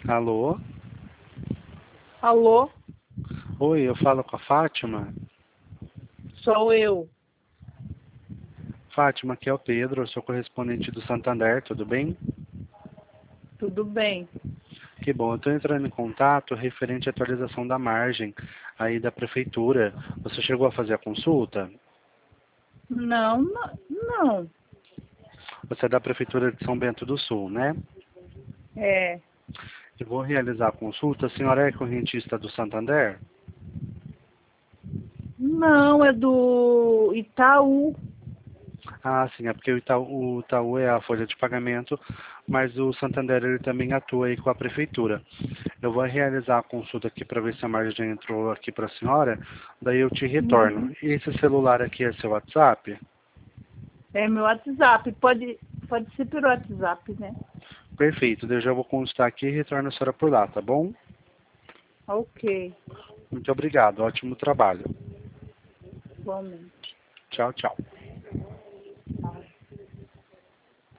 Alô? Alô, Oi, eu falo com a Fátima. sou eu. Fátima, aqui é o Pedro, eu sou correspondente do Santander, tudo bem? Tudo bem? Que bom, eu estou entrando em contato referente à atualização da margem aí da prefeitura. Você chegou a fazer a consulta? Não, não, não. Você é da prefeitura de São Bento do Sul, né? É, Eu vou realizar a consulta. A senhora é correntista do Santander? não, é do Itaú. Ah, sim, é porque o Itaú é a folha de pagamento, mas o Santander ele também atua aí com a prefeitura. Eu vou realizar a consulta aqui para ver se a margem já entrou aqui para a senhora, daí eu te retorno. Uhum. E esse celular aqui é seu WhatsApp? É meu WhatsApp. Pode ser pelo WhatsApp, né? Perfeito, daí eu já vou consultar aqui e retorno a senhora por lá, tá bom? Ok, Muito obrigado, ótimo trabalho. igualmente. Tchau, tchau.